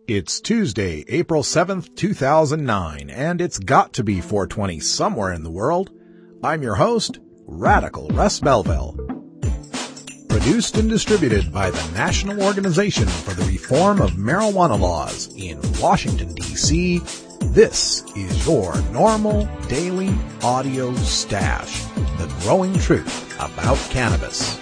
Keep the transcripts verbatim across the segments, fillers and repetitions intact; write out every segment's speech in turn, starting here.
It's Tuesday, April seventh, two thousand nine, and it's got to be four twenty somewhere in the world. I'm your host, Radical Russ Belville. Produced and distributed by the National Organization for the Reform of Marijuana Laws in Washington, D C, this is your normal daily audio stash, the growing truth about cannabis.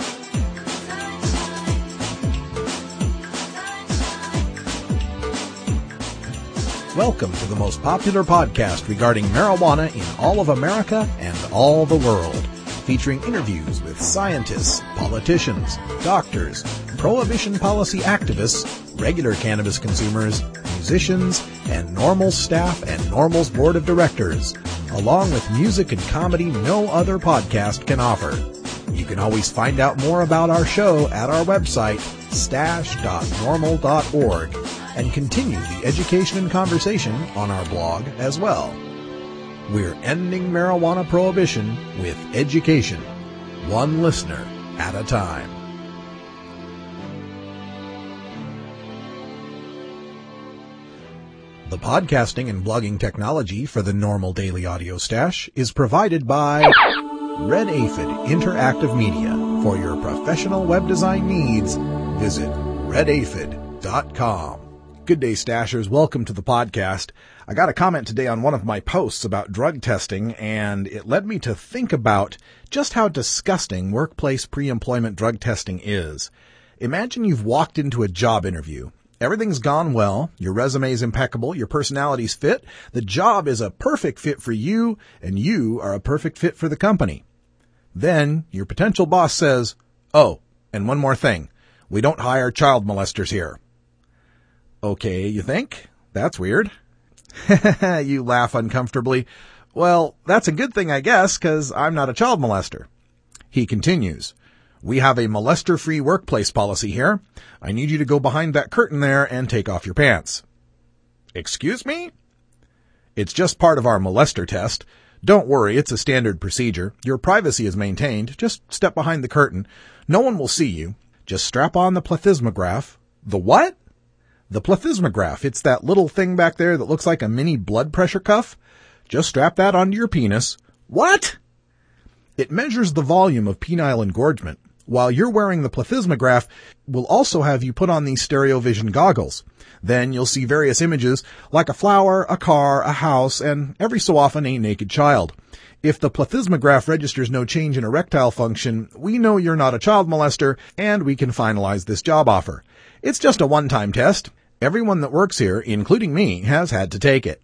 Welcome to the most popular podcast regarding marijuana in all of America and all the world, featuring interviews with scientists, politicians, doctors, prohibition policy activists, regular cannabis consumers, musicians, and NORML staff and NORML's board of directors, along with music and comedy no other podcast can offer. You can always find out more about our show at our website, stash dot normal dot org, and continue the education and conversation on our blog as well. We're ending marijuana prohibition with education, one listener at a time. The podcasting and blogging technology for the NORML Daily Audio Stash is provided by Red Aphid Interactive Media. For your professional web design needs, visit red aphid dot com. Good day, Stashers. Welcome to the podcast. I got a comment today on one of my posts about drug testing, and it led me to think about just how disgusting workplace pre-employment drug testing is. Imagine you've walked into a job interview. Everything's gone well, your resume's impeccable, your personality's fit, the job is a perfect fit for you, and you are a perfect fit for the company. Then your potential boss says, "Oh, and one more thing, we don't hire child molesters here." Okay, you think? That's weird. You laugh uncomfortably. Well, that's a good thing, I guess, because I'm not a child molester. He continues, "We have a molester-free workplace policy here. I need you to go behind that curtain there and take off your pants." Excuse me? It's just part of our molester test. Don't worry, it's a standard procedure. Your privacy is maintained. Just step behind the curtain. No one will see you. Just strap on the plethysmograph. The what? The plethysmograph. It's that little thing back there that looks like a mini blood pressure cuff. Just strap that onto your penis. What? It measures the volume of penile engorgement. While you're wearing the plethysmograph, we'll also have you put on these StereoVision goggles. Then you'll see various images like a flower, a car, a house, and every so often a naked child. If the plethysmograph registers no change in erectile function, we know you're not a child molester, and we can finalize this job offer. It's just a one-time test. Everyone that works here, including me, has had to take it.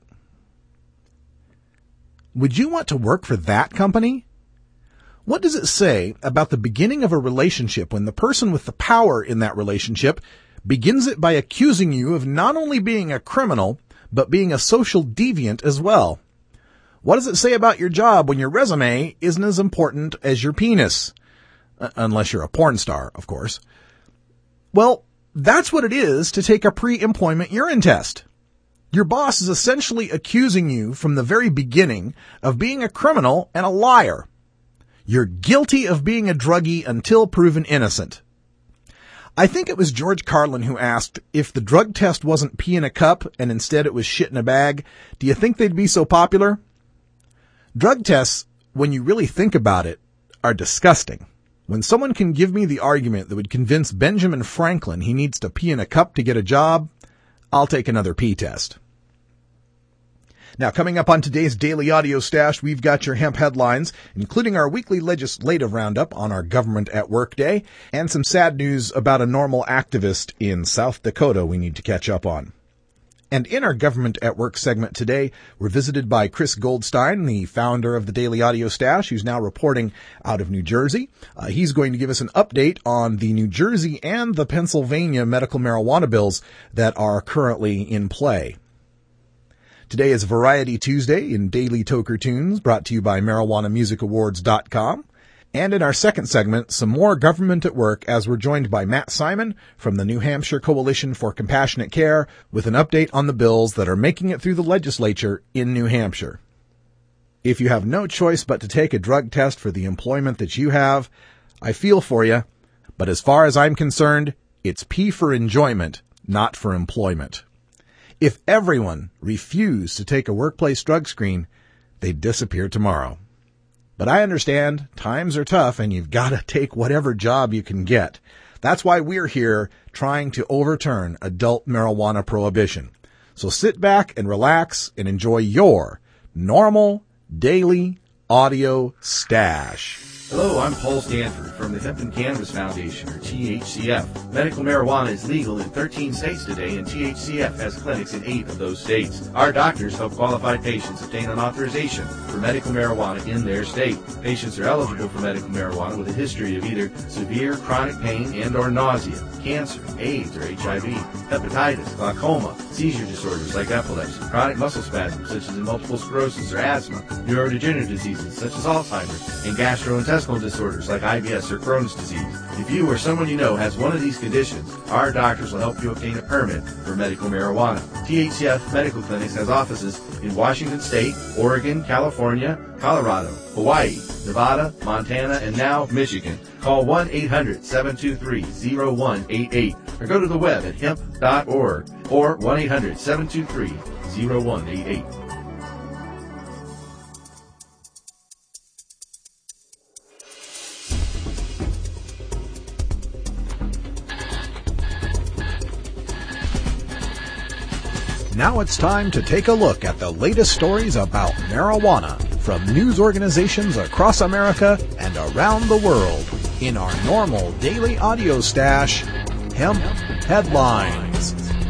Would you want to work for that company? What does it say about the beginning of a relationship when the person with the power in that relationship begins it by accusing you of not only being a criminal, but being a social deviant as well? What does it say about your job when your resume isn't as important as your penis? Uh, unless you're a porn star, of course. Well, that's what it is to take a pre-employment urine test. Your boss is essentially accusing you from the very beginning of being a criminal and a liar. You're guilty of being a druggie until proven innocent. I think it was George Carlin who asked, if the drug test wasn't pee in a cup and instead it was shit in a bag, do you think they'd be so popular? Drug tests, when you really think about it, are disgusting. When someone can give me the argument that would convince Benjamin Franklin he needs to pee in a cup to get a job, I'll take another pee test. Now, coming up on today's Daily Audio Stash, we've got your hemp headlines, including our weekly legislative roundup on our Government at Work Day, and some sad news about a NORML activist in South Dakota we need to catch up on. And in our Government at Work segment today, we're visited by Chris Goldstein, the founder of the Daily Audio Stash, who's now reporting out of New Jersey. Uh, he's going to give us an update on the New Jersey and the Pennsylvania medical marijuana bills that are currently in play. Today is Variety Tuesday in Daily Toker Tunes, brought to you by marijuana music awards dot com. And in our second segment, some more Government at Work as we're joined by Matt Simon from the New Hampshire Coalition for Compassionate Care with an update on the bills that are making it through the legislature in New Hampshire. If you have no choice but to take a drug test for the employment that you have, I feel for you, but as far as I'm concerned, it's P for enjoyment, not for employment. If everyone refused to take a workplace drug screen, they'd disappear tomorrow. But I understand times are tough and you've got to take whatever job you can get. That's why we're here trying to overturn adult marijuana prohibition. So sit back and relax and enjoy your normal daily audio stash. Hello, I'm Paul Stanford from the Hemp and Cannabis Foundation, or T H C F. Medical marijuana is legal in thirteen states today, and T H C F has clinics in eight of those states. Our doctors help qualified patients obtain an authorization for medical marijuana in their state. Patients are eligible for medical marijuana with a history of either severe chronic pain and or nausea, cancer, AIDS or H I V, hepatitis, glaucoma, seizure disorders like epilepsy, chronic muscle spasms such as multiple sclerosis or asthma, neurodegenerative diseases such as Alzheimer's, and gastrointestinal disorders like I B S or Crohn's disease. If you or someone you know has one of these conditions, our doctors will help you obtain a permit for medical marijuana. T H C F Medical Clinics has offices in Washington State, Oregon, California, Colorado, Hawaii, Nevada, Montana, and now Michigan. Call one eight hundred seven two three zero one eight eight or go to the web at hemp dot org or one eight hundred seven two three zero one eight eight. Now it's time to take a look at the latest stories about marijuana from news organizations across America and around the world in our normal daily audio stash, Hemp Headlines.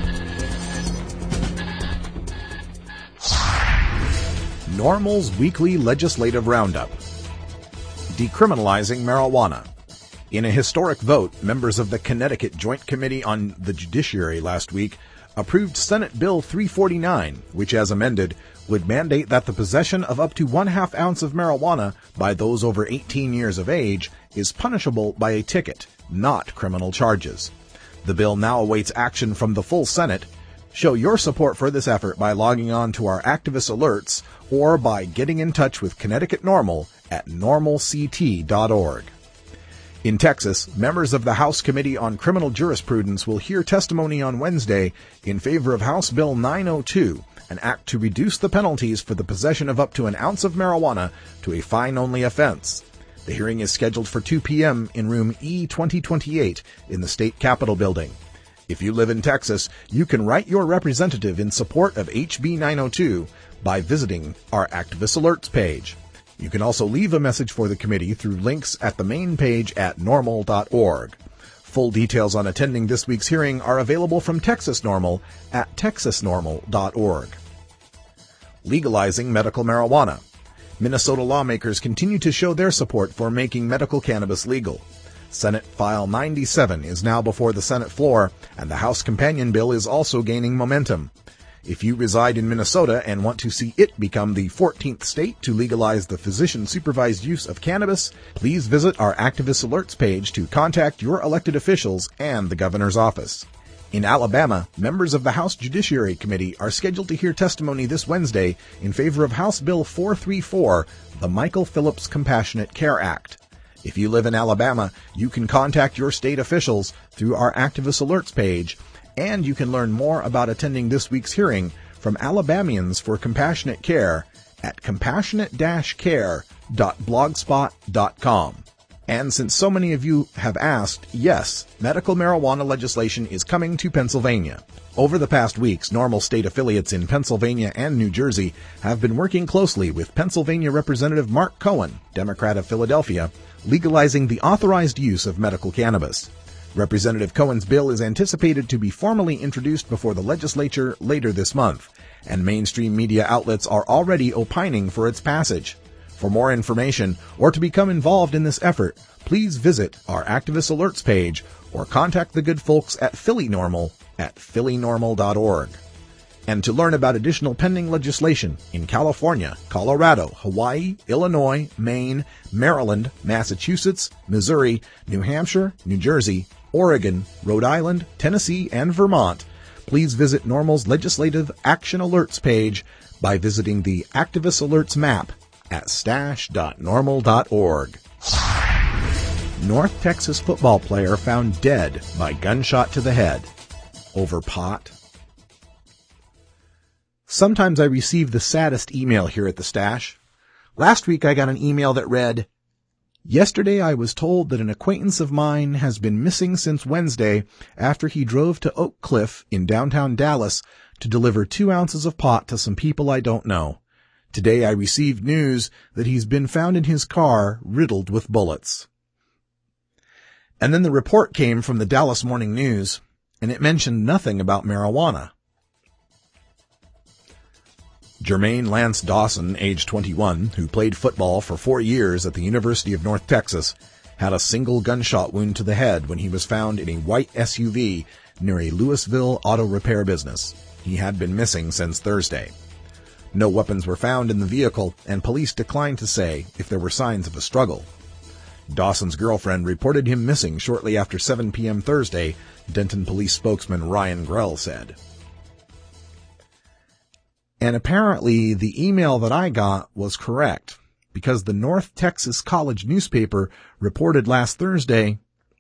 Normal's weekly legislative roundup. Decriminalizing marijuana. In a historic vote, members of the Connecticut Joint Committee on the Judiciary last week approved Senate Bill three forty-nine, which as amended would mandate that the possession of up to one half ounce of marijuana by those over eighteen years of age is punishable by a ticket, not criminal charges. The bill now awaits action from the full Senate. Show your support for this effort by logging on to our activist alerts or by getting in touch with Connecticut NORML at normal c t dot org. In Texas, members of the House Committee on Criminal Jurisprudence will hear testimony on Wednesday in favor of House Bill nine oh two, an act to reduce the penalties for the possession of up to an ounce of marijuana to a fine-only offense. The hearing is scheduled for two p.m. in room E twenty twenty-eight in the State Capitol building. If you live in Texas, you can write your representative in support of H B nine oh two by visiting our Activist Alerts page. You can also leave a message for the committee through links at the main page at normal dot org. Full details on attending this week's hearing are available from Texas NORML at texas normal dot org. Legalizing medical marijuana. Minnesota lawmakers continue to show their support for making medical cannabis legal. Senate File ninety-seven is now before the Senate floor, and the House companion bill is also gaining momentum. If you reside in Minnesota and want to see it become the fourteenth state to legalize the physician-supervised use of cannabis, please visit our Activist Alerts page to contact your elected officials and the governor's office. In Alabama, members of the House Judiciary Committee are scheduled to hear testimony this Wednesday in favor of House Bill four thirty-four, the Michael Phillips Compassionate Care Act. If you live in Alabama, you can contact your state officials through our Activist Alerts page, and you can learn more about attending this week's hearing from Alabamians for Compassionate Care at compassionate dash care dot blogspot dot com. And since so many of you have asked, yes, medical marijuana legislation is coming to Pennsylvania. Over the past weeks, NORML state affiliates in Pennsylvania and New Jersey have been working closely with Pennsylvania Representative Mark Cohen, Democrat of Philadelphia, legalizing the authorized use of medical cannabis. Representative Cohen's bill is anticipated to be formally introduced before the legislature later this month, and mainstream media outlets are already opining for its passage. For more information or to become involved in this effort, please visit our Activist Alerts page or contact the good folks at Philly NORML at philly normal dot org. And to learn about additional pending legislation in California, Colorado, Hawaii, Illinois, Maine, Maryland, Massachusetts, Missouri, New Hampshire, New Jersey, Oregon, Rhode Island, Tennessee, and Vermont, please visit NORML's Legislative Action Alerts page by visiting the Activist Alerts map at stash dot normal dot org. North Texas football player found dead by gunshot to the head. Over pot? Sometimes I receive the saddest email here at the stash. Last week I got an email that read, "Yesterday I was told that an acquaintance of mine has been missing since Wednesday after he drove to Oak Cliff in downtown Dallas to deliver two ounces of pot to some people I don't know. Today I received news that he's been found in his car riddled with bullets." And then the report came from the Dallas Morning News, and it mentioned nothing about marijuana. Jermaine Lance Dawson, age twenty-one, who played football for four years at the University of North Texas, had a single gunshot wound to the head when he was found in a white S U V near a Louisville auto repair business. He had been missing since Thursday. No weapons were found in the vehicle, and police declined to say if there were signs of a struggle. Dawson's girlfriend reported him missing shortly after seven p.m. Thursday, Denton police spokesman Ryan Grell said. And apparently the email that I got was correct, because the North Texas College newspaper reported last Thursday,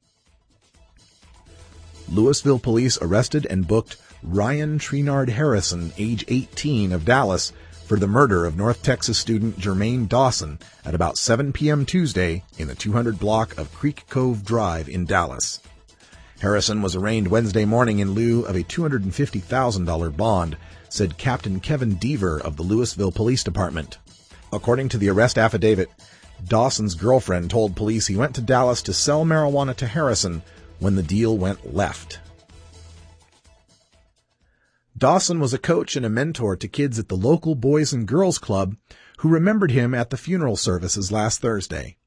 Louisville police arrested and booked Ryan Trenard Harrison, age eighteen, of Dallas, for the murder of North Texas student Jermaine Dawson at about seven p.m. Tuesday in the two hundred block of Creek Cove Drive in Dallas. Harrison was arraigned Wednesday morning in lieu of a two hundred fifty thousand dollars bond, said Captain Kevin Deaver of the Louisville Police Department. According to the arrest affidavit, Dawson's girlfriend told police he went to Dallas to sell marijuana to Harrison when the deal went left. Dawson was a coach and a mentor to kids at the local Boys and Girls Club who remembered him at the funeral services last Thursday.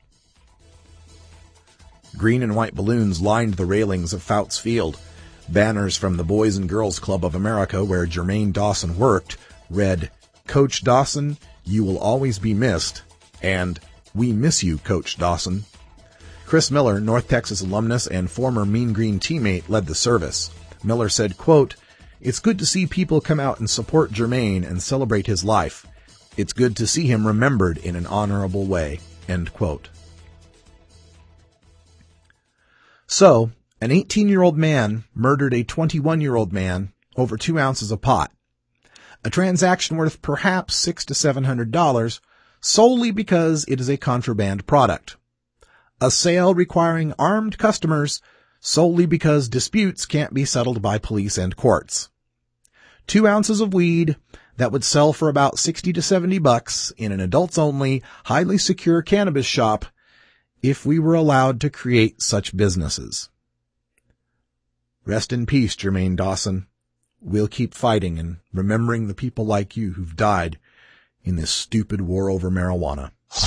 Green and white balloons lined the railings of Fouts Field. Banners from the Boys and Girls Club of America, where Jermaine Dawson worked, read, "Coach Dawson, you will always be missed," and "We miss you, Coach Dawson." Chris Miller, North Texas alumnus and former Mean Green teammate, led the service. Miller said, quote, "It's good to see people come out and support Jermaine and celebrate his life. It's good to see him remembered in an honorable way," end quote. So, an eighteen-year-old man murdered a twenty-one-year-old man over two ounces of pot. A transaction worth perhaps six to seven hundred dollars, solely because it is a contraband product. A sale requiring armed customers, solely because disputes can't be settled by police and courts. Two ounces of weed that would sell for about sixty to seventy bucks in an adults-only, highly secure cannabis shop, if we were allowed to create such businesses. Rest in peace, Jermaine Dawson. We'll keep fighting and remembering the people like you who've died in this stupid war over marijuana.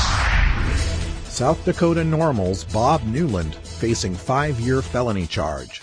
South Dakota Normal's Bob Newland facing five-year felony charge.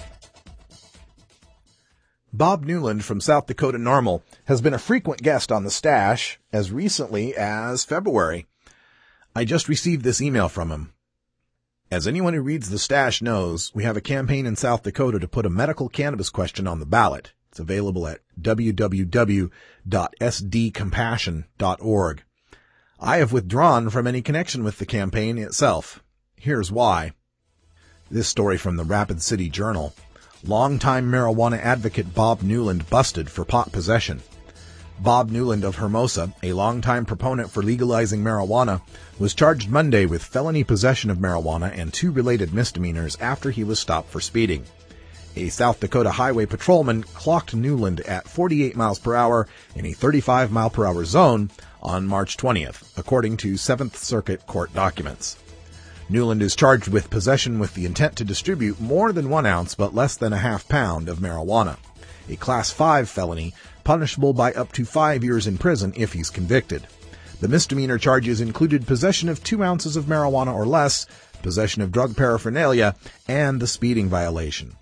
Bob Newland from South Dakota Normal has been a frequent guest on the stash as recently as February. I just received this email from him. As anyone who reads the stash knows, we have a campaign in South Dakota to put a medical cannabis question on the ballot. It's available at w w w dot s d compassion dot org. I have withdrawn from any connection with the campaign itself. Here's why. This story from the Rapid City Journal. Longtime marijuana advocate Bob Newland busted for pot possession. Bob Newland of Hermosa, a longtime proponent for legalizing marijuana, was charged Monday with felony possession of marijuana and two related misdemeanors after he was stopped for speeding. A South Dakota highway patrolman clocked Newland at forty-eight miles per hour in a thirty-five mile per hour zone on March twentieth, according to Seventh Circuit Court documents. Newland is charged with possession with the intent to distribute more than one ounce but less than a half pound of marijuana, a Class five felony punishable by up to five years in prison if he's convicted. The misdemeanor charges included possession of two ounces of marijuana or less, possession of drug paraphernalia, and the speeding violation.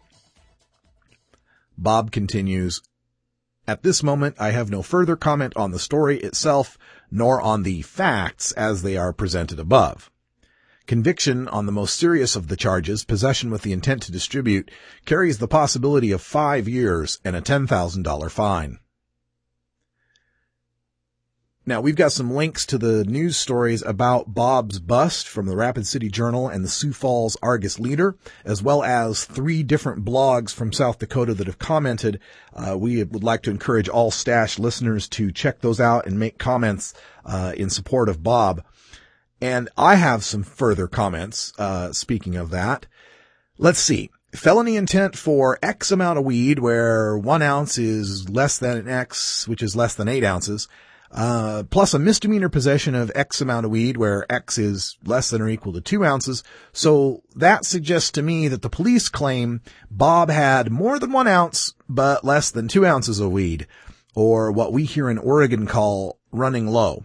Bob continues, "At this moment, I have no further comment on the story itself, nor on the facts as they are presented above. Conviction on the most serious of the charges, possession with the intent to distribute, carries the possibility of five years and a ten thousand dollars fine." Now, we've got some links to the news stories about Bob's bust from the Rapid City Journal and the Sioux Falls Argus Leader, as well as three different blogs from South Dakota that have commented. Uh, we would like to encourage all Stash listeners to check those out and make comments uh, in support of Bob. And I have some further comments, uh, speaking of that. Let's see. Felony intent for X amount of weed, where one ounce is less than an X, which is less than eight ounces. Uh, plus a misdemeanor possession of X amount of weed where X is less than or equal to two ounces. So that suggests to me that the police claim Bob had more than one ounce, but less than two ounces of weed, or what we here in Oregon call running low.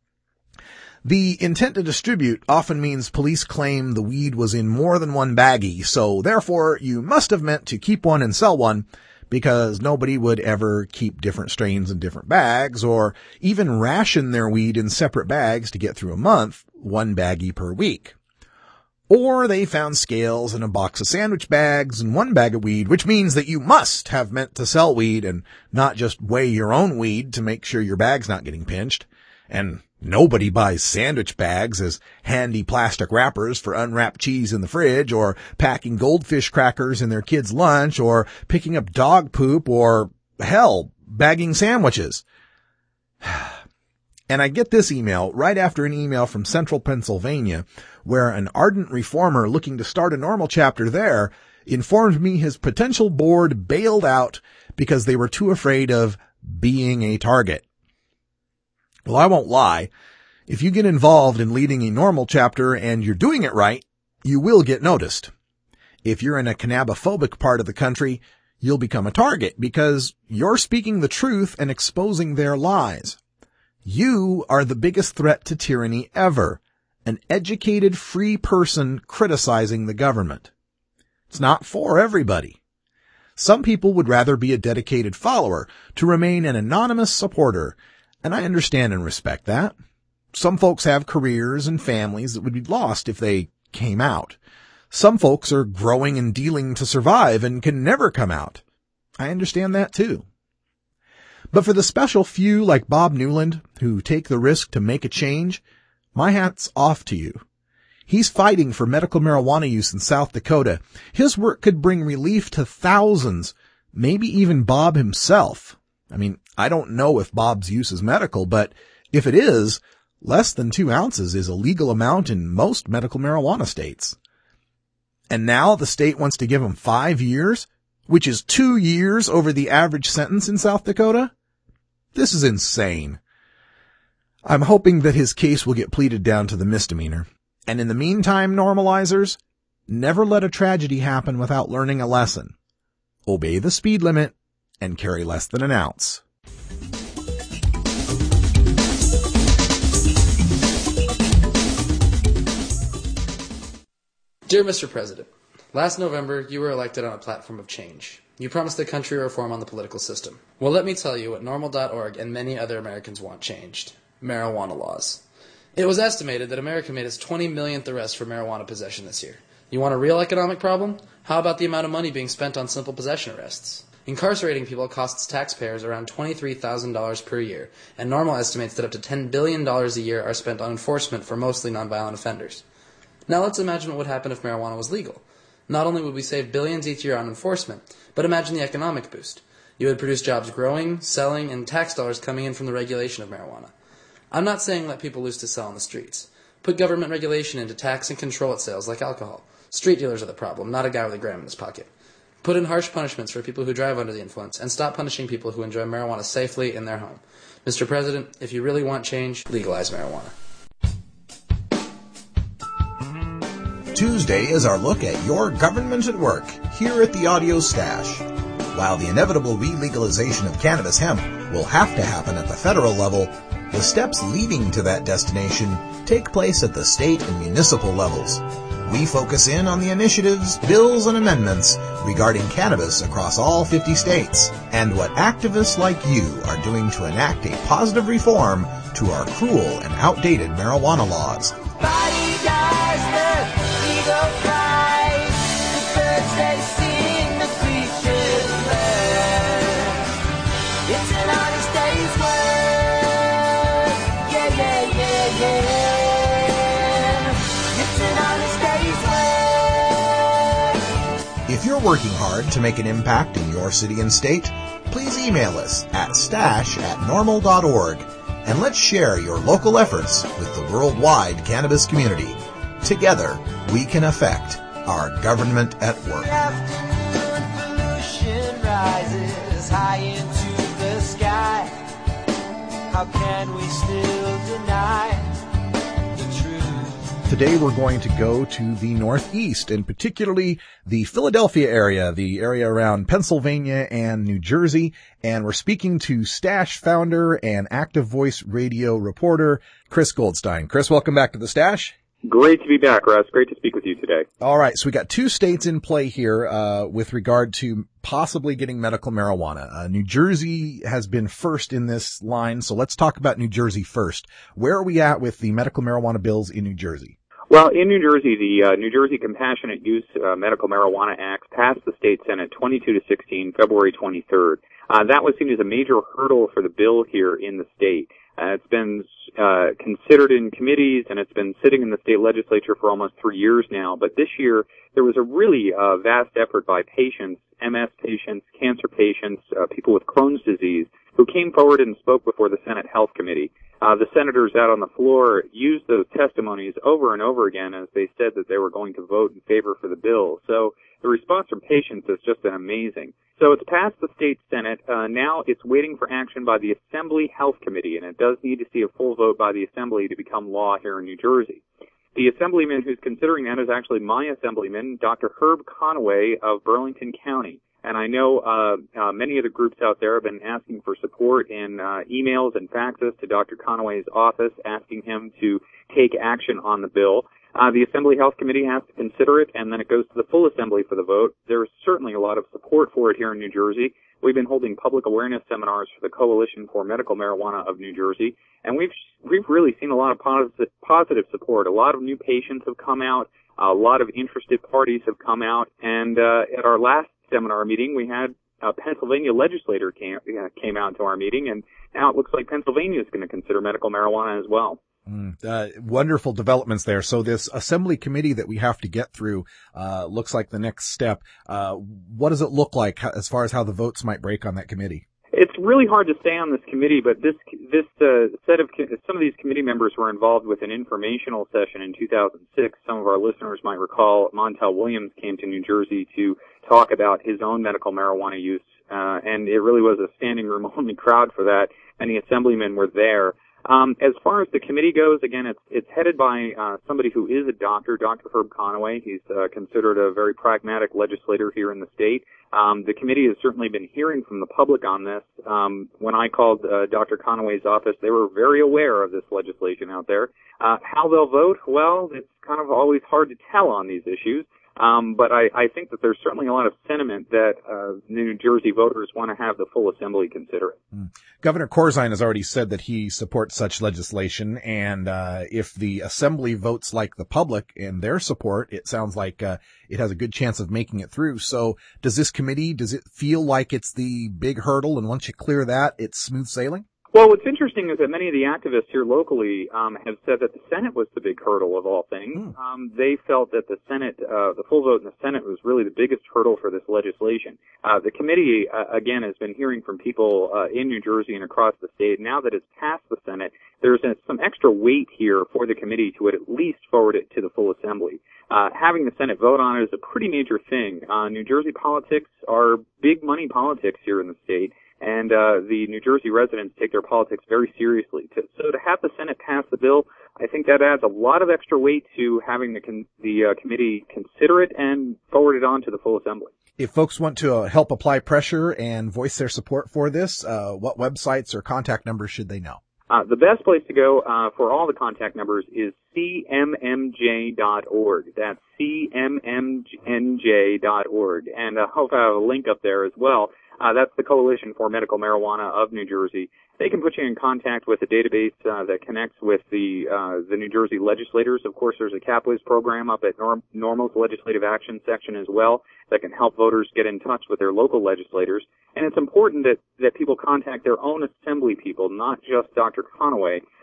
The intent to distribute often means police claim the weed was in more than one baggie, so therefore you must have meant to keep one and sell one, because nobody would ever keep different strains in different bags or even ration their weed in separate bags to get through a month, one baggie per week. Or they found scales in a box of sandwich bags and one bag of weed, which means that you must have meant to sell weed and not just weigh your own weed to make sure your bag's not getting pinched. And nobody buys sandwich bags as handy plastic wrappers for unwrapped cheese in the fridge, or packing goldfish crackers in their kids' lunch, or picking up dog poop, or, hell, bagging sandwiches. And I get this email right after an email from Central Pennsylvania, where an ardent reformer looking to start a normal chapter there informed me his potential board bailed out because they were too afraid of being a target. Well, I won't lie. If you get involved in leading a normal chapter and you're doing it right, you will get noticed. If you're in a cannabophobic part of the country, you'll become a target because you're speaking the truth and exposing their lies. You are the biggest threat to tyranny ever, an educated, free person criticizing the government. It's not for everybody. Some people would rather be a dedicated follower to remain an anonymous supporter, and I understand and respect that. Some folks have careers and families that would be lost if they came out. Some folks are growing and dealing to survive and can never come out. I understand that too. But for the special few like Bob Newland who take the risk to make a change, my hat's off to you. He's fighting for medical marijuana use in South Dakota. His work could bring relief to thousands, maybe even Bob himself. I mean, I don't know if Bob's use is medical, but if it is, less than two ounces is a legal amount in most medical marijuana states. And now the state wants to give him five years, which is two years over the average sentence in South Dakota? This is insane. I'm hoping that his case will get pleaded down to the misdemeanor. And in the meantime, normalizers, never let a tragedy happen without learning a lesson. Obey the speed limit and carry less than an ounce. Dear Mister President, last November you were elected on a platform of change. You promised the country reform on the political system. Well, let me tell you what normal dot org and many other Americans want changed. Marijuana laws. It was estimated that America made its twenty millionth arrest for marijuana possession this year. You want a real economic problem? How about the amount of money being spent on simple possession arrests? Incarcerating people costs taxpayers around twenty-three thousand dollars per year, and NORML estimates that up to ten billion dollars a year are spent on enforcement for mostly nonviolent offenders. Now let's imagine what would happen if marijuana was legal. Not only would we save billions each year on enforcement, but imagine the economic boost. You would produce jobs growing, selling, and tax dollars coming in from the regulation of marijuana. I'm not saying let people loose to sell on the streets. Put government regulation into tax and control at sales like alcohol. Street dealers are the problem, not a guy with a gram in his pocket. Put in harsh punishments for people who drive under the influence, and stop punishing people who enjoy marijuana safely in their home. Mister President, if you really want change, legalize marijuana. Tuesday is our look at your government at work here at the Audio Stash. While the inevitable re-legalization of cannabis hemp will have to happen at the federal level, the steps leading to that destination take place at the state and municipal levels. We focus in on the initiatives, bills, and amendments regarding cannabis across all fifty states, and what activists like you are doing to enact a positive reform to our cruel and outdated marijuana laws. Body dies, the eagle flies, the birds they sing, the creatures learn. It's an honest day's work, you're working hard to make an impact in your city and state, please email us at stash at normal dot org and let's share your local efforts with the worldwide cannabis community. Together, we can affect our government at work. Afternoon pollution rises high into the sky. How can we still deny the truth? Today we're going to go to the Northeast, and particularly the Philadelphia area, the area around Pennsylvania and New Jersey, and we're speaking to Stash founder and Active Voice radio reporter, Chris Goldstein. Chris, welcome back to the Stash. Great to be back, Russ. Great to speak with you today. All right, so we got two states in play here uh with regard to possibly getting medical marijuana. Uh, New Jersey has been first in this line, so let's talk about New Jersey first. Where are we at with the medical marijuana bills in New Jersey? Well, in New Jersey, the uh, New Jersey Compassionate Use uh, Medical Marijuana Act passed the state Senate twenty-two to sixteen, February twenty-third. Uh, that was seen as a major hurdle for the bill here in the state. Uh, it's been uh, considered in committees, and it's been sitting in the state legislature for almost three years now. But this year, there was a really uh, vast effort by patients, M S patients, cancer patients, uh, people with Crohn's disease, who came forward and spoke before the Senate Health Committee. Uh, the senators out on the floor used those testimonies over and over again as they said that they were going to vote in favor for the bill. So the response from patients has just been amazing. So it's passed the state Senate. Uh, now it's waiting for action by the Assembly Health Committee, and it does need to see a full vote by the Assembly to become law here in New Jersey. The assemblyman who's considering that is actually my assemblyman, Doctor Herb Conaway of Burlington County. And I know uh, uh, many of the groups out there have been asking for support in uh, emails and faxes to Doctor Conaway's office, asking him to take action on the bill. Uh, the Assembly Health Committee has to consider it, and then it goes to the full Assembly for the vote. There's certainly a lot of support for it here in New Jersey. We've been holding public awareness seminars for the Coalition for Medical Marijuana of New Jersey, and we've we've really seen a lot of positive, positive support. A lot of new patients have come out. A lot of interested parties have come out, and uh, at our last seminar meeting, we had a Pennsylvania legislator came, uh, came out to our meeting, and now it looks like Pennsylvania is going to consider medical marijuana as well. Mm, uh, wonderful developments there. So this assembly committee that we have to get through, uh, looks like the next step. Uh, what does it look like as far as how the votes might break on that committee? It's really hard to say on this committee, but this this uh, set of some of these committee members were involved with an informational session in two thousand six. Some of our listeners might recall Montel Williams came to New Jersey to talk about his own medical marijuana use, uh, and it really was a standing room only crowd for that, and the assemblymen were there. Um, as far as the committee goes, again, it's it's headed by uh, somebody who is a doctor, Doctor Herb Conaway. He's uh, considered a very pragmatic legislator here in the state. Um, the committee has certainly been hearing from the public on this. Um, when I called uh, Doctor Conaway's office, they were very aware of this legislation out there. Uh, how they'll vote, well, it's kind of always hard to tell on these issues. Um, but I, I think that there's certainly a lot of sentiment that uh, New Jersey voters want to have the full assembly consider it. Mm. Governor Corzine has already said that he supports such legislation, and uh, if the assembly votes like the public in their support, it sounds like uh, it has a good chance of making it through. So does this committee, does it feel like it's the big hurdle, and once you clear that, it's smooth sailing? Well, what's interesting is that many of the activists here locally um, have said that the Senate was the big hurdle of all things. Mm. Um, they felt that the Senate, uh, the full vote in the Senate was really the biggest hurdle for this legislation. Uh, the committee, uh, again, has been hearing from people uh, in New Jersey and across the state. Now that it's passed the Senate, there's a, some extra weight here for the committee to at least forward it to the full assembly. Uh, having the Senate vote on it is a pretty major thing. Uh, New Jersey politics are big money politics here in the state. And uh, the New Jersey residents take their politics very seriously. To, so to have the Senate pass the bill, I think that adds a lot of extra weight to having the con- the uh, committee consider it and forward it on to the full assembly. If folks want to uh, help apply pressure and voice their support for this, uh, what websites or contact numbers should they know? Uh, the best place to go uh, for all the contact numbers is C M M J dot org. That's C M M N J dot org. And I hope I have a link up there as well. Uh, that's the Coalition for Medical Marijuana of New Jersey. They can put you in contact with a database uh, that connects with the uh, the New Jersey legislators. Of course, there's a CapWiz program up at Norm- Normal's Legislative Action section as well that can help voters get in touch with their local legislators. And it's important that, that people contact their own assembly people, not just Doctor Conaway,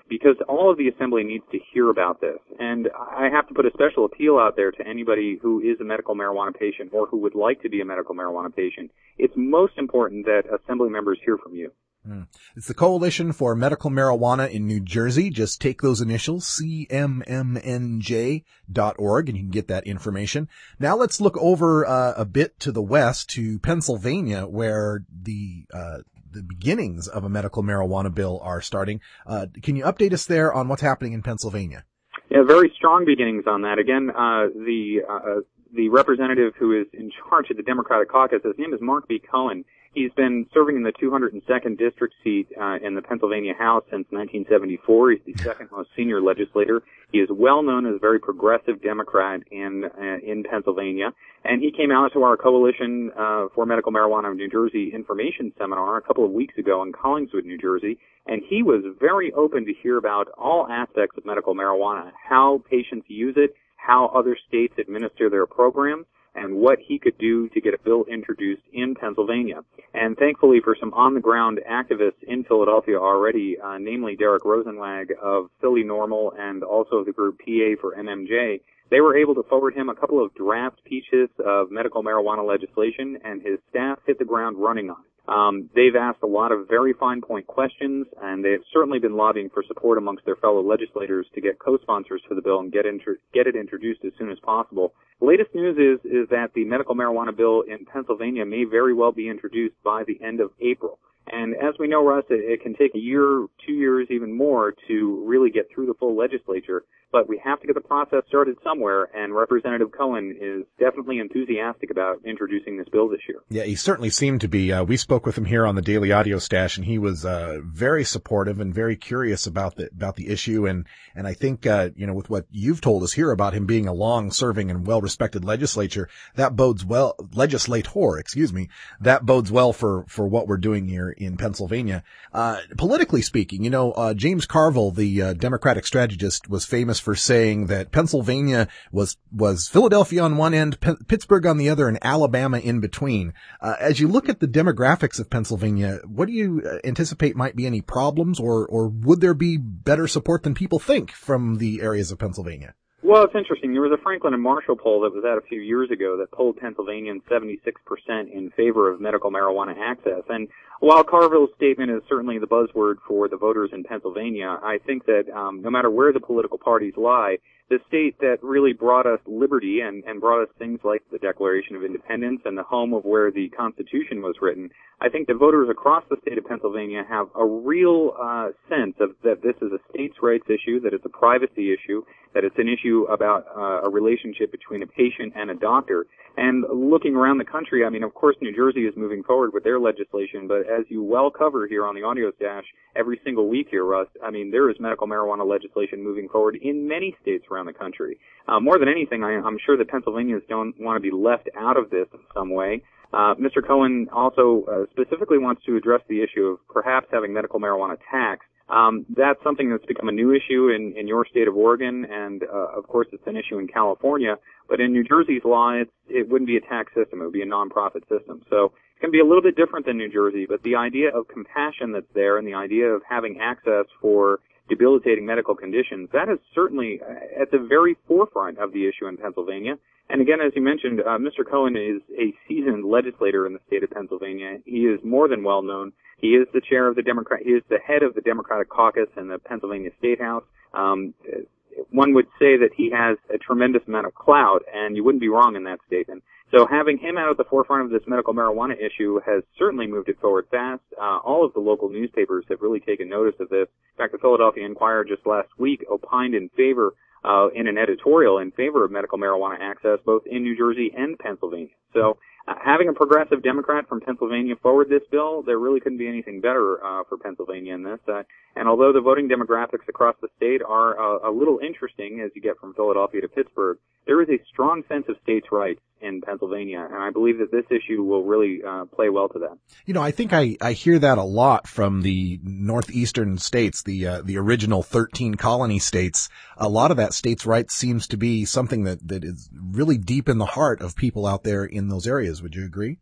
because all of the Assembly needs to hear about this. And I have to put a special appeal out there to anybody who is a medical marijuana patient or who would like to be a medical marijuana patient. It's most important that Assembly members hear from you. Mm. It's the Coalition for Medical Marijuana in New Jersey. Just take those initials, C M M N J dot org, and you can get that information. Now let's look over uh, a bit to the west to Pennsylvania, where the uh, the beginnings of a medical marijuana bill are starting. Uh, can you update us there on what's happening in Pennsylvania? Yeah, very strong beginnings on that. Again, uh, the uh, the representative who is in charge of the Democratic caucus, his name is Mark B. Cohen. He's been serving in the two hundred second district seat uh, in the Pennsylvania House since nineteen seventy-four. He's the second most senior legislator. He is well known as a very progressive Democrat in uh, in Pennsylvania, and he came out to our Coalition uh, for Medical Marijuana of New Jersey information seminar a couple of weeks ago in Collingswood, New Jersey, and he was very open to hear about all aspects of medical marijuana, how patients use it, how other states administer their programs, and what he could do to get a bill introduced in Pennsylvania. And thankfully for some on-the-ground activists in Philadelphia already, uh, namely Derek Rosenwag of Philly Normal and also the group P A for M M J, they were able to forward him a couple of draft pieces of medical marijuana legislation, and his staff hit the ground running on it. Um, they've asked a lot of very fine point questions, and they've certainly been lobbying for support amongst their fellow legislators to get co-sponsors for the bill and get, inter- get it introduced as soon as possible. The latest news is, is that the medical marijuana bill in Pennsylvania may very well be introduced by the end of April. And as we know, Russ, it, it can take a year, two years, even more to really get through the full legislature. But we have to get the process started somewhere, and Representative Cohen is definitely enthusiastic about introducing this bill this year. Yeah, he certainly seemed to be. Uh, we spoke with him here on the Daily Audio Stash, and he was uh, very supportive and very curious about the about the issue. And and I think uh, you know, with what you've told us here about him being a long-serving and well-respected legislature, that bodes well. Legislator, excuse me, that bodes well for for what we're doing here in Pennsylvania. Uh, politically speaking, you know, uh, James Carville, the uh, Democratic strategist, was famous for saying that Pennsylvania was was Philadelphia on one end, P- Pittsburgh on the other, and Alabama in between. Uh, as you look at the demographics of Pennsylvania, what do you anticipate might be any problems, or or would there be better support than people think from the areas of Pennsylvania? Well, it's interesting. There was a Franklin and Marshall poll that was out a few years ago that polled Pennsylvanians seventy-six percent in favor of medical marijuana access. And while Carville's statement is certainly the buzzword for the voters in Pennsylvania, I think that um, no matter where the political parties lie, the state that really brought us liberty and, and brought us things like the Declaration of Independence and the home of where the Constitution was written, I think the voters across the state of Pennsylvania have a real uh, sense of that this is a states' rights issue, that it's a privacy issue, that it's an issue about uh, a relationship between a patient and a doctor. And looking around the country, I mean, of course, New Jersey is moving forward with their legislation, but as you well cover here on the Audio Stash every single week here, Russ, I mean, there is medical marijuana legislation moving forward in many states around the country. Uh, more than anything, I, I'm sure that Pennsylvanians don't want to be left out of this in some way. Uh, Mister Cohen also uh, specifically wants to address the issue of perhaps having medical marijuana tax. Um, that's something that's become a new issue in, in your state of Oregon, and uh, of course it's an issue in California. But in New Jersey's law, it's, it wouldn't be a tax system; it would be a nonprofit system. So it's going to be a little bit different than New Jersey. But the idea of compassion that's there, and the idea of having access for debilitating medical conditions, that is certainly at the very forefront of the issue in Pennsylvania. And again, as you mentioned, uh, Mister Cohen is a seasoned legislator in the state of Pennsylvania. He is more than well known. He is the chair of the Democrat. He is the head of the Democratic caucus in the Pennsylvania State House. Um, one would say that he has a tremendous amount of clout, and you wouldn't be wrong in that statement. So having him out at the forefront of this medical marijuana issue has certainly moved it forward fast. Uh, all of the local newspapers have really taken notice of this. In fact, the Philadelphia Inquirer just last week opined in favor, uh, in an editorial in favor of medical marijuana access both in New Jersey and Pennsylvania. So uh, having a progressive Democrat from Pennsylvania forward this bill, there really couldn't be anything better uh, for Pennsylvania in this. Uh, and although the voting demographics across the state are uh, a little interesting as you get from Philadelphia to Pittsburgh, there is a strong sense of states' rights in Pennsylvania, and I believe that this issue will really uh, play well to that. You know, I think I, I hear that a lot from the northeastern states, the uh, the original thirteen colony states. A lot of that states' rights seems to be something that, that is really deep in the heart of people out there in those areas. Would you agree?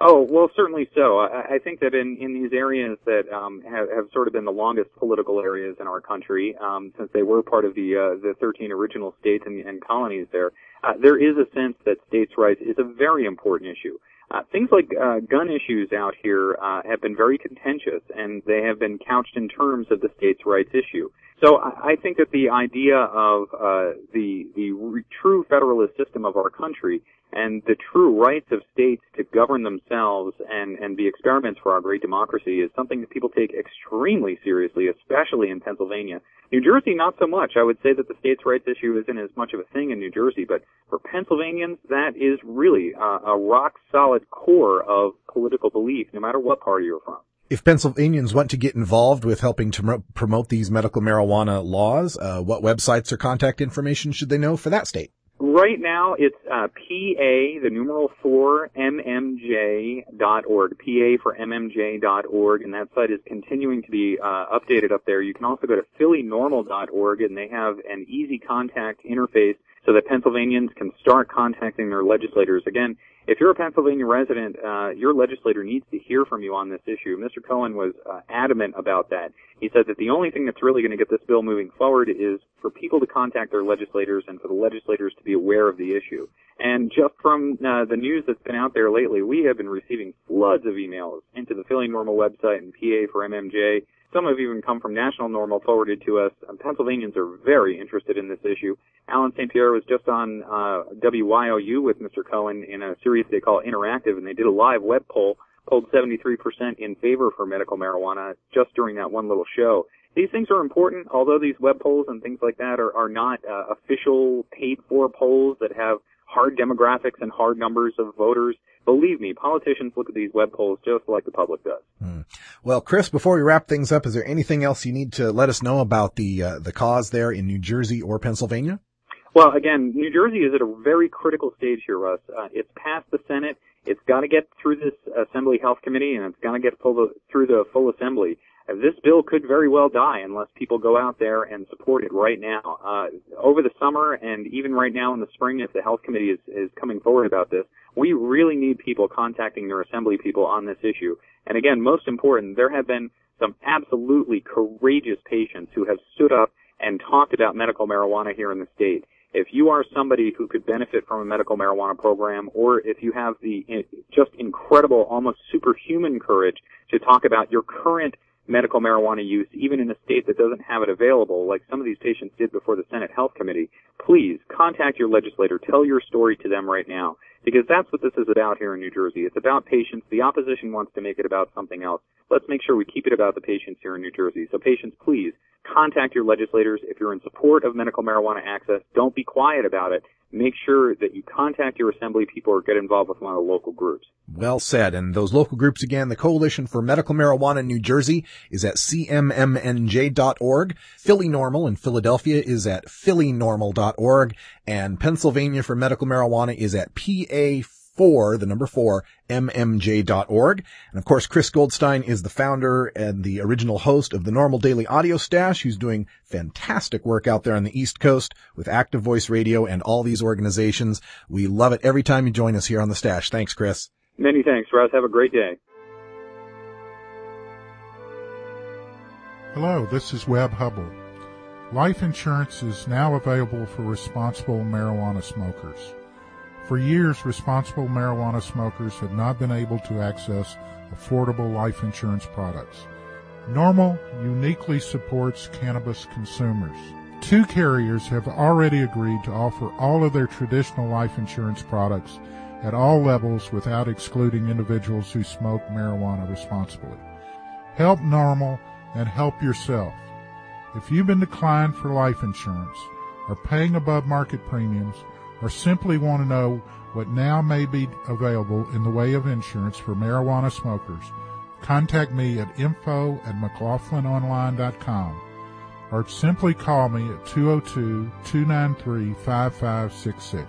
Oh, well, certainly so. I, I think that in, in these areas that um, have, have sort of been the longest political areas in our country, um, since they were part of the uh, the thirteen original states and, and colonies there, uh, there is a sense that states' rights is a very important issue. Uh, things like uh, gun issues out here uh, have been very contentious, and they have been couched in terms of the states' rights issue. So I, I think that the idea of uh, the the re- true federalist system of our country and the true rights of states to govern themselves and, and be experiments for our great democracy is something that people take extremely seriously, especially in Pennsylvania. New Jersey, not so much. I would say that the states' rights issue isn't as much of a thing in New Jersey, but for Pennsylvanians, that is really uh, a rock-solid core of political belief, no matter what party you're from. If Pennsylvanians want to get involved with helping to mo- promote these medical marijuana laws, uh, what websites or contact information should they know for that state? Right now, it's uh, P A, the numeral four, M M J dot org, P A for M M J dot org, and that site is continuing to be uh, updated up there. You can also go to Philly Normal dot org, and they have an easy contact interface so that Pennsylvanians can start contacting their legislators. Again, if you're a Pennsylvania resident, uh, your legislator needs to hear from you on this issue. Mister Cohen was uh, adamant about that. He said that the only thing that's really going to get this bill moving forward is for people to contact their legislators and for the legislators to be aware of the issue. And just from uh, the news that's been out there lately, we have been receiving floods of emails into the Philly Normal website and P A for M M J. Some have even come from National Normal forwarded to us. Um, Pennsylvanians are very interested in this issue. Alan Saint Pierre was just on uh, W Y O U with Mister Cohen in a series they call Interactive, and they did a live web poll, polled seventy-three percent in favor for medical marijuana just during that one little show. These things are important, although these web polls and things like that are, are not uh, official, paid-for polls that have hard demographics and hard numbers of voters. Believe me, politicians look at these web polls just like the public does. Hmm. Well, Chris, before we wrap things up, is there anything else you need to let us know about the uh, the cause there in New Jersey or Pennsylvania? Well, again, New Jersey is at a very critical stage here, Russ. Uh, it's passed the Senate. It's got to get through this Assembly Health Committee, and it's got to get full, through the full Assembly. Uh, this bill could very well die unless people go out there and support it right now. Uh, over the summer and even right now in the spring, if the Health Committee is, is coming forward about this, we really need people contacting their Assembly people on this issue. And again, most important, there have been some absolutely courageous patients who have stood up and talked about medical marijuana here in the state. If you are somebody who could benefit from a medical marijuana program, or if you have the just incredible, almost superhuman courage to talk about your current medical marijuana use, even in a state that doesn't have it available, like some of these patients did before the Senate Health Committee, please contact your legislator. Tell your story to them right now, because that's what this is about here in New Jersey. It's about patients. The opposition wants to make it about something else. Let's make sure we keep it about the patients here in New Jersey. So patients, please contact your legislators. If you're in support of medical marijuana access, don't be quiet about it. Make sure that you contact your Assembly people or get involved with one of the local groups. Well said. And those local groups, again, the Coalition for Medical Marijuana in New Jersey is at C M M N J dot org. Philly Normal in Philadelphia is at Philly Normal dot org. And Pennsylvania for Medical Marijuana is at P A four, the number four, M M J dot org. And of course, Chris Goldstein is the founder and the original host of the Normal Daily Audio Stash, who's doing fantastic work out there on the East Coast with Active Voice Radio and all these organizations. We love it every time you join us here on the Stash. Thanks, Chris. Many thanks, Russ. Have a great day. Hello, this is Webb Hubble. Life insurance is now available for responsible marijuana smokers. For years, responsible marijuana smokers have not been able to access affordable life insurance products. Normal uniquely supports cannabis consumers. Two carriers have already agreed to offer all of their traditional life insurance products at all levels without excluding individuals who smoke marijuana responsibly. Help Normal and help yourself. If you've been declined for life insurance, are paying above market premiums, or simply want to know what now may be available in the way of insurance for marijuana smokers, contact me at info at mclaughlin online dot com or simply call me at two oh two, two nine three, five five six six.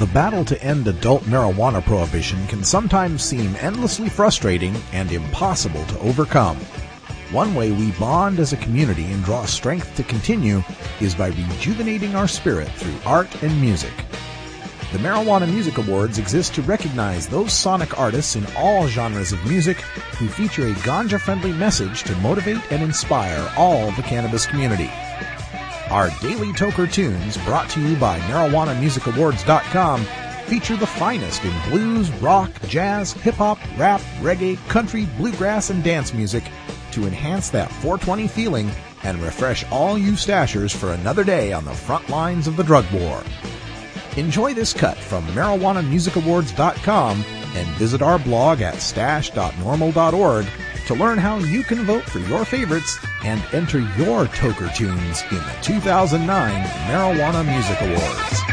The battle to end adult marijuana prohibition can sometimes seem endlessly frustrating and impossible to overcome. One way we bond as a community and draw strength to continue is by rejuvenating our spirit through art and music. The Marijuana Music Awards exist to recognize those sonic artists in all genres of music who feature a ganja-friendly message to motivate and inspire all the cannabis community. Our daily Toker Tunes, brought to you by marijuana music awards dot com, feature the finest in blues, rock, jazz, hip-hop, rap, reggae, country, bluegrass, and dance music to enhance that four twenty feeling and refresh all you stashers for another day on the front lines of the drug war. Enjoy this cut from marijuana music awards dot com and visit our blog at stash dot normal dot org to learn how you can vote for your favorites and enter your Toker Tunes in the two thousand nine Marijuana Music Awards.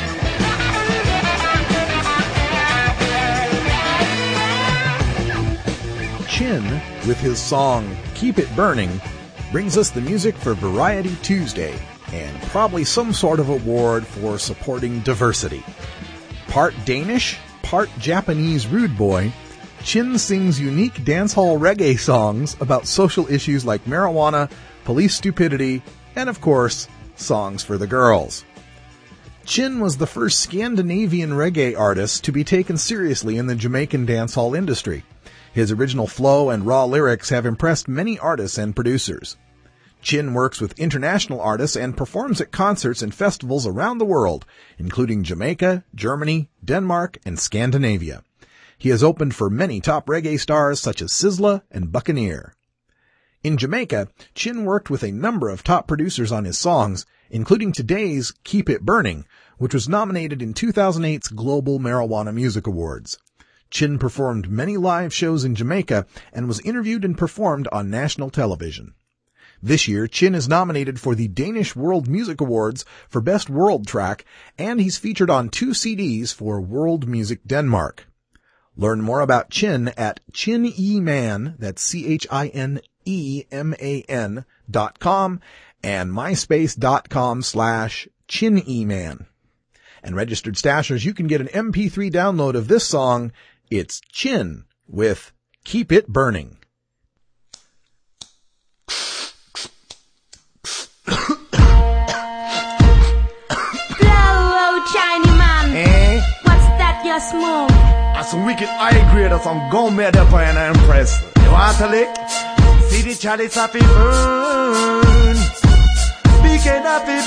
Chin, with his song Keep It Burning, brings us the music for Variety Tuesday, and probably some sort of award for supporting diversity. Part Danish, part Japanese rude boy, Chin sings unique dancehall reggae songs about social issues like marijuana, police stupidity, and of course, songs for the girls. Chin was the first Scandinavian reggae artist to be taken seriously in the Jamaican dancehall industry. His original flow and raw lyrics have impressed many artists and producers. Chin works with international artists and performs at concerts and festivals around the world, including Jamaica, Germany, Denmark, and Scandinavia. He has opened for many top reggae stars such as Sizzla and Buccaneer. In Jamaica, Chin worked with a number of top producers on his songs, including today's Keep It Burning, which was nominated in two thousand eight's Global Marijuana Music Awards. Chin performed many live shows in Jamaica and was interviewed and performed on national television. This year, Chin is nominated for the Danish World Music Awards for Best World Track, and he's featured on two C Ds for World Music Denmark. Learn more about Chin at Chin E Man, that's C H I N E M A N dot com, and myspace dot com slash Chin E Man. And registered stashers, you can get an M P three download of this song. It's Chin with Keep It Burning. Hello, Chinese man. Eh? What's that you smoke? That's some wicked high grade or some gourmet up and I'm impressed. You want to lick? See the chalice happy burn. Speaking happy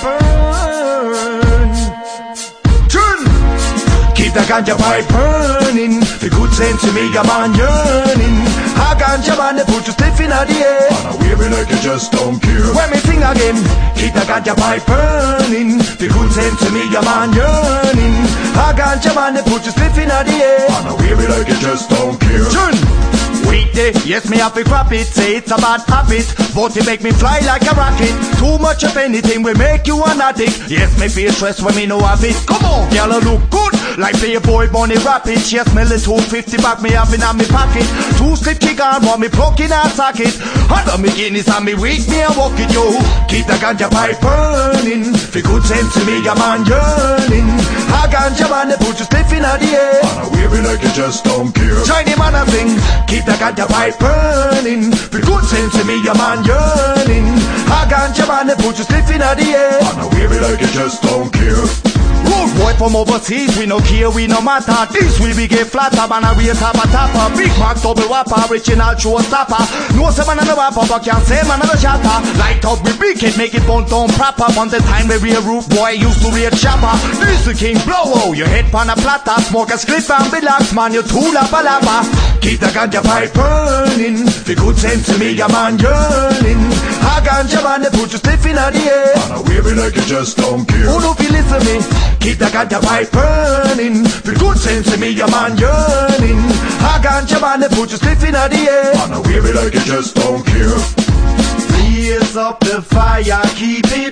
burn. Turn! Keep the ganja pipe burning. The good sense to me, your man yearning. A ganja man, they put you stiff in the air. And I wear it like you just don't care. When me sing again, keep the ganja pipe burning. The good sense to me, your man yearning. A ganja man, they put you stiff in the air. And I wear it like you just don't care. Turn! Weekday, yes me have to crap it. Say it's a bad habit, but it make me fly like a rocket. Too much of anything will make you an addict. Yes me feel stressed when me know have it. Come on, girl I look good, like play a boy bunny rapid. Yes smell the two fifty back me have in on me pocket. Two slip kick on, want me plug in a socket. Under me Guinness and me weak me a walk it yo. Keep the ganja pipe burning. For good sense to me a man yearning. A ganja man they put you stiff in the air. And I wear it like you just don't care. Shiny man I sing, keep the ganja pipe burning. For good sense to me a man yearning. A ganja man they put you stiff in the air. And I wear it like you just don't care. Road boy from overseas, we no care, we no matter. This will be get flatter, man, we a tapper tapper. Big Mac double whopper, original showstopper. No say man no whopper, but can't say man no chatter. Light up we big it, make it bun down proper. On the time we real roof boy used to real chopper. This the king blow, oh, your head pan a platter. Smoke a split and relax, man, you too lapa lapa. Keep the ganja pipe burning. For good sense to me, a man yearning. A ganja man, they put you stiff in the air. And I wear it like you just don't care. Who don't feel listen me? Keep the ganja pipe burning. For good sense to me, a man yearning. A ganja man, they put you stiff in the air. And I wear it like you just don't care. Blaze up the fire, keep it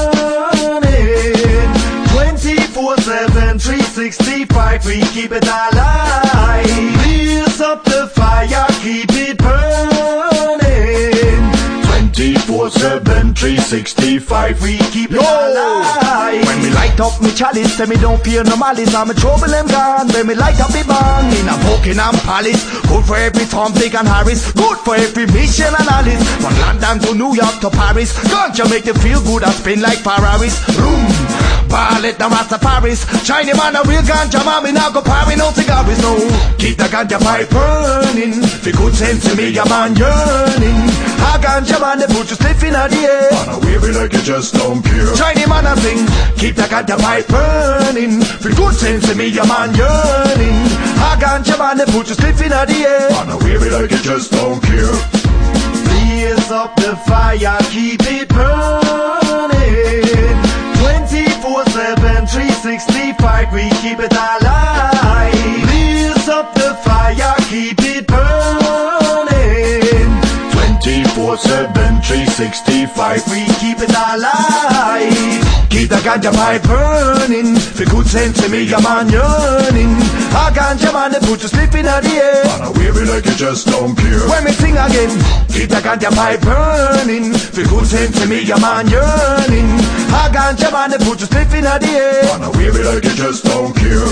burning. twenty-four seven, three sixty-five, we keep it alive. Blaze up the fire, keep it burning. twenty-four seven, three sixty-five, we keep it alive. When me light up me chalice, say me don't fear no malice, I'm a trouble them gone. When me light up me bang in a Buckingham Palace, good for every Tom, Dick and Harris, good for every Michelle and Alice. From London to New York to Paris, ganja make you feel good and spin like Ferraris. Room, ballet the master Paris, China man a real ganja man, me now go parry no cigarettes, no. Keep the ganja pipe burning, for good sense to me, your man yearning. A ganja man, they put you spliff in the air, and I wave it like you just don't care. Chinese man a sing, keep the ganja pipe burning, for good sense to me, your man yearning. A ganja man, they put you spliff in the air, and I wave it like you just don't care. Blaze up the fire, keep it burning, twenty-four seven, three sixty-five, we keep it alive. Blaze up the fire, keep it burning, twenty-four seven, three sixty-five, we keep it alive. Keep the ganja pipe burning, for good sense to me, your man yearning. A ganja man, they put you slip in the air, and I wave it like you just don't care. When me sing again, keep the ganja pipe burning, for good sense to me, your man yearning. A ganja man, they put you slip in the air, and I wave it like you just don't care.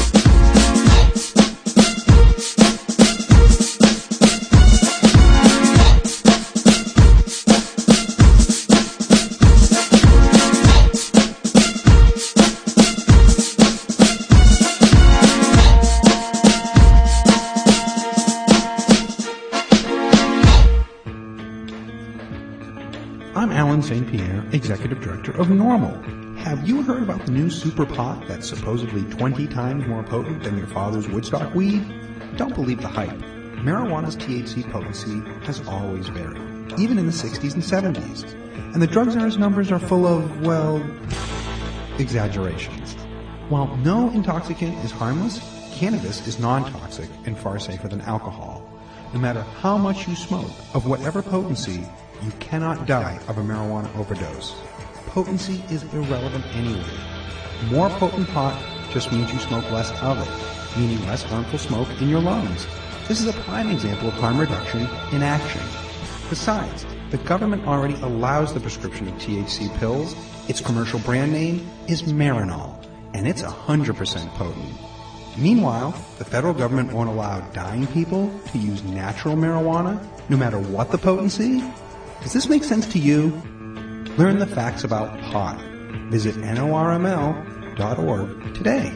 I'm Alan Saint Pierre, Executive Director of Normal. Have you heard about the new super pot that's supposedly twenty times more potent than your father's Woodstock weed? Don't believe the hype. Marijuana's T H C potency has always varied, even in the sixties and seventies. And the drug czar's numbers are full of, well, exaggerations. While no intoxicant is harmless, cannabis is non-toxic and far safer than alcohol. No matter how much you smoke, of whatever potency, you cannot die of a marijuana overdose. Potency is irrelevant anyway. More potent pot just means you smoke less of it, meaning less harmful smoke in your lungs. This is a prime example of harm reduction in action. Besides, the government already allows the prescription of T H C pills. Its commercial brand name is Marinol, and it's one hundred percent potent. Meanwhile, the federal government won't allow dying people to use natural marijuana, no matter what the potency? Does this make sense to you? Learn the facts about pot. Visit N O R M L dot org today.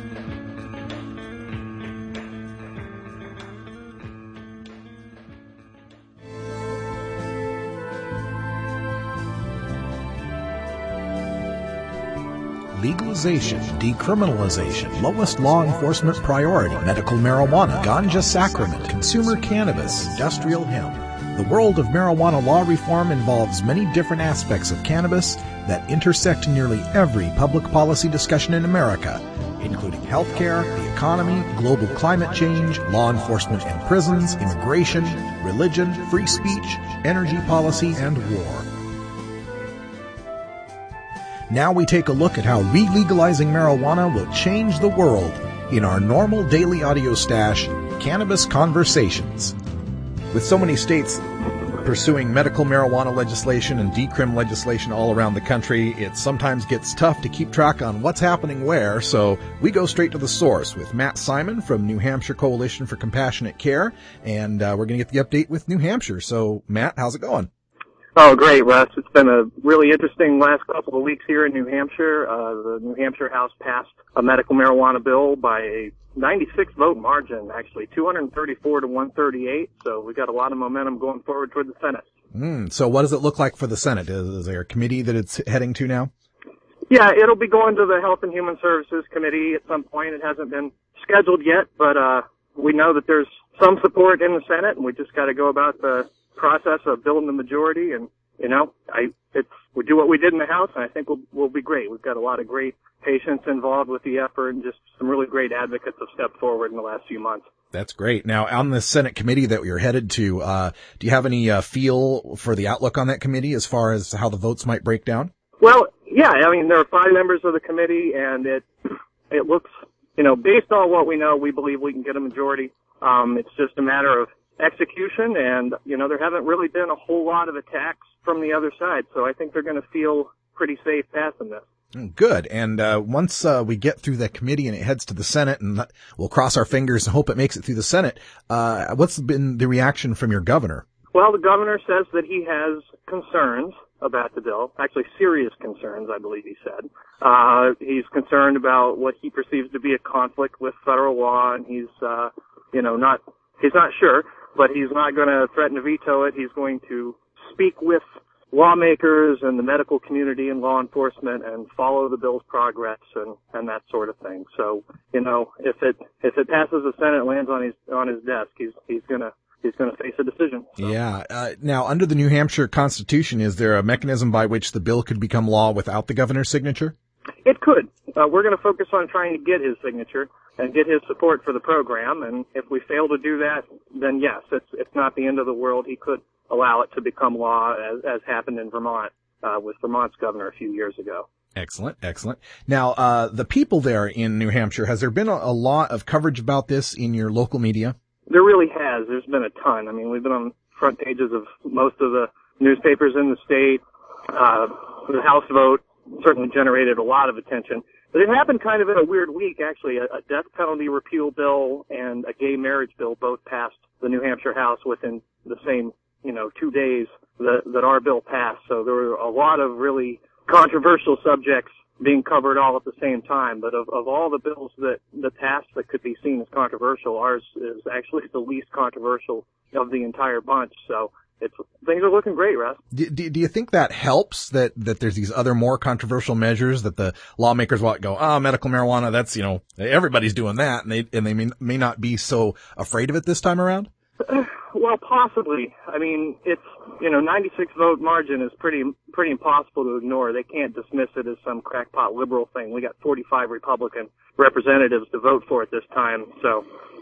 Legalization, decriminalization, lowest law enforcement priority, medical marijuana, ganja sacrament, consumer cannabis, industrial hemp. The world of marijuana law reform involves many different aspects of cannabis that intersect nearly every public policy discussion in America, including healthcare, the economy, global climate change, law enforcement and prisons, immigration, religion, free speech, energy policy, and war. Now we take a look at how re-legalizing marijuana will change the world in our normal daily audio stash, Cannabis Conversations. With so many states pursuing medical marijuana legislation and decrim legislation all around the country, it sometimes gets tough to keep track on what's happening where, so we go straight to the source with Matt Simon from New Hampshire Coalition for Compassionate Care, and uh, we're going to get the update with New Hampshire. So, Matt, how's it going? Oh, great, Russ. It's been a really interesting last couple of weeks here in New Hampshire. Uh, the New Hampshire House passed a medical marijuana bill by a ninety-six vote margin, actually, two hundred thirty-four to one thirty-eight. So we got a lot of momentum going forward toward the Senate. Mm, so what does it look like for the Senate? Is, is there a committee that it's heading to now? Yeah, it'll be going to the Health and Human Services Committee at some point. It hasn't been scheduled yet, but uh we know that there's some support in the Senate, and we just got to go about the process of building the majority. And you know, I it's we do what we did in the House, and I think we'll we'll be great. We've got a lot of great patients involved with the effort, and just some really great advocates have stepped forward in the last few months. That's great. Now, on the Senate committee that you're headed to, uh do you have any uh, feel for the outlook on that committee as far as how the votes might break down? Well, yeah, I mean, there are five members of the committee, and it it looks, you know, based on what we know, we believe we can get a majority. Um, it's just a matter of execution, and, you know, there haven't really been a whole lot of attacks from the other side, so I think they're going to feel pretty safe passing this. Good. And uh, once uh, we get through the committee and it heads to the Senate, and we'll cross our fingers and hope it makes it through the Senate, uh, what's been the reaction from your governor? Well, the governor says that he has concerns about the bill, actually serious concerns, I believe he said. Uh, he's concerned about what he perceives to be a conflict with federal law, and he's, uh, you know, not, he's not sure, but he's not going to threaten to veto it. He's going to speak with lawmakers and the medical community and law enforcement and follow the bill's progress and, and that sort of thing. So, you know, if it, if it passes the Senate and lands on his, on his desk, he's, he's gonna, he's gonna face a decision. So. Yeah. Uh, now, under the New Hampshire Constitution, is there a mechanism by which the bill could become law without the governor's signature? It could. Uh, we're going to focus on trying to get his signature and get his support for the program. And if we fail to do that, then yes, it's, it's not the end of the world. He could allow it to become law, as, as happened in Vermont, uh, with Vermont's governor a few years ago. Excellent, excellent. Now, uh, the people there in New Hampshire, has there been a, a lot of coverage about this in your local media? There really has. There's been a ton. I mean, we've been on front pages of most of the newspapers in the state. Uh, the House vote certainly generated a lot of attention. But it happened kind of in a weird week, actually. A, a death penalty repeal bill and a gay marriage bill both passed the New Hampshire House within the same, you know, two days that, that our bill passed. So there were a lot of really controversial subjects being covered all at the same time. But of, of all the bills that, that passed that could be seen as controversial, ours is actually the least controversial of the entire bunch. So it's, things are looking great, Russ. Do, do, do you think that helps that, that there's these other more controversial measures that the lawmakers want to go, oh, medical marijuana, that's, you know, everybody's doing that, and they, and they may, may not be so afraid of it this time around? Well, possibly. I mean, it's, you know, ninety-six vote margin is pretty, pretty impossible to ignore. They can't dismiss it as some crackpot liberal thing. We got forty-five Republican representatives to vote for it this time. So,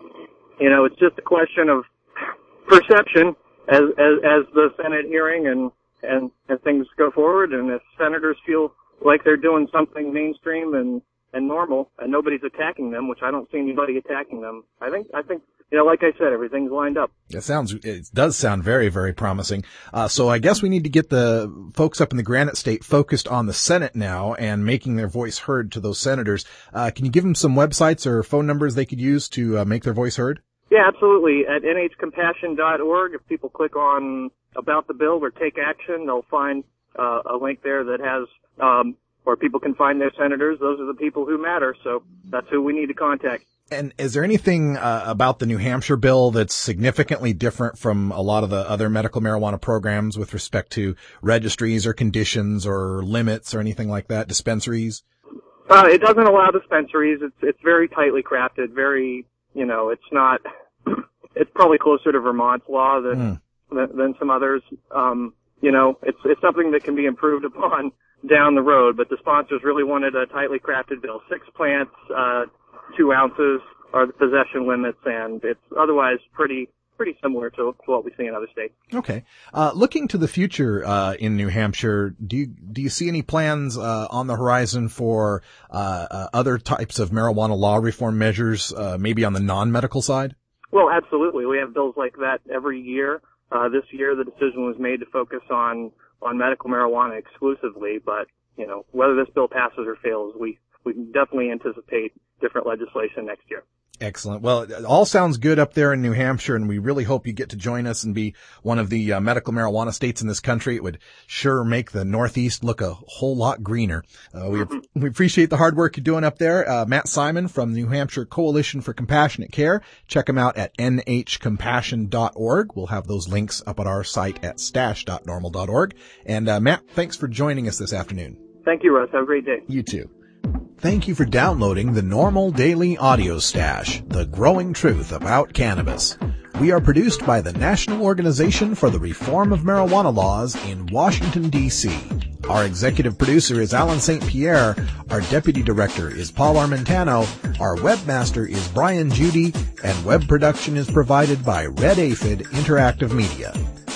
you know, it's just a question of perception as, as, as the Senate hearing and, and, and things go forward. And if senators feel like they're doing something mainstream and, and normal and nobody's attacking them, which I don't see anybody attacking them, I think, I think, you know, like I said, everything's lined up. It sounds, it does sound very, very promising. Uh, so I guess we need to get the folks up in the Granite State focused on the Senate now and making their voice heard to those senators. Uh, can you give them some websites or phone numbers they could use to uh, make their voice heard? Yeah, absolutely. At N H compassion dot org, if people click on About the Bill or Take Action, they'll find uh, a link there that has, um, where people can find their senators. Those are the people who matter, so that's who we need to contact. And is there anything uh, about the New Hampshire bill that's significantly different from a lot of the other medical marijuana programs with respect to registries or conditions or limits or anything like that, dispensaries? Uh, it doesn't allow dispensaries. It's, it's very tightly crafted, very, you know, it's not, it's probably closer to Vermont's law than, mm. than, than some others. Um, you know, it's, it's something that can be improved upon down the road, but the sponsors really wanted a tightly crafted bill. Six plants, uh, two ounces are the possession limits, and it's otherwise pretty, pretty similar to, to what we see in other states. Okay. Uh, looking to the future, uh, in New Hampshire, do you, do you see any plans, uh, on the horizon for, uh, uh, other types of marijuana law reform measures, uh, maybe on the non-medical side? Well, absolutely. We have bills like that every year. Uh, this year the decision was made to focus on, on medical marijuana exclusively, but, you know, whether this bill passes or fails, we, we definitely anticipate different legislation next year. Excellent. Well, it all sounds good up there in New Hampshire, and we really hope you get to join us and be one of the uh, medical marijuana states in this country. It would sure make the Northeast look a whole lot greener. Uh, we we appreciate the hard work you're doing up there. Uh, Matt Simon from the New Hampshire Coalition for Compassionate Care. Check him out at N H compassion dot org. We'll have those links up at our site at stash dot normal dot org. And uh, Matt, thanks for joining us this afternoon. Thank you, Russ. Have a great day. You too. Thank you for downloading the Normal Daily Audio Stash, the growing truth about cannabis. We are produced by the National Organization for the Reform of Marijuana Laws in Washington, D C Our executive producer is Alan Saint Pierre. Our deputy director is Paul Armentano. Our webmaster is Brian Judy. And web production is provided by Red Aphid Interactive Media.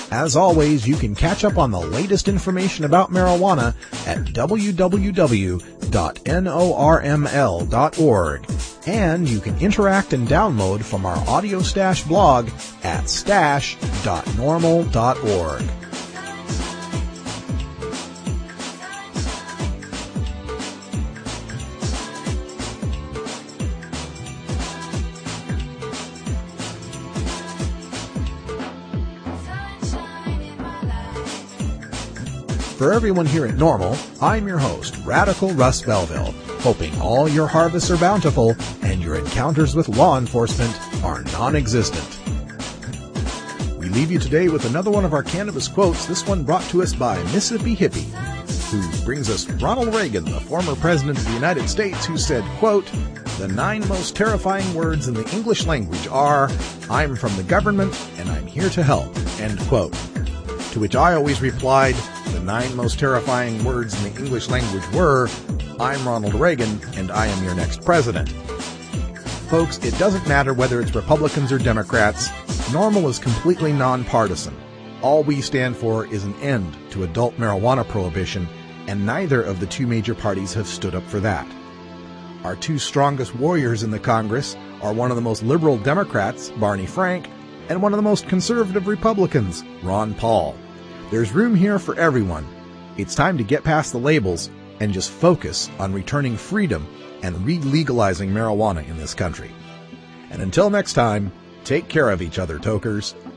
As always, you can catch up on the latest information about marijuana at w w w dot norml dot org, and you can interact and download from our Audio Stash blog at stash dot normal dot org. For everyone here at Normal, I'm your host, Radical Russ Belville, hoping all your harvests are bountiful and your encounters with law enforcement are non-existent. We leave you today with another one of our cannabis quotes, this one brought to us by Mississippi Hippie, who brings us Ronald Reagan, the former president of the United States, who said, quote, "The nine most terrifying words in the English language are, I'm from the government and I'm here to help," end quote. To which I always replied, the nine most terrifying words in the English language were, I'm Ronald Reagan, and I am your next president. Folks, it doesn't matter whether it's Republicans or Democrats. Normal is completely nonpartisan. All we stand for is an end to adult marijuana prohibition, and neither of the two major parties have stood up for that. Our two strongest warriors in the Congress are one of the most liberal Democrats, Barney Frank, and one of the most conservative Republicans, Ron Paul. There's room here for everyone. It's time to get past the labels and just focus on returning freedom and re-legalizing marijuana in this country. And until next time, take care of each other, tokers.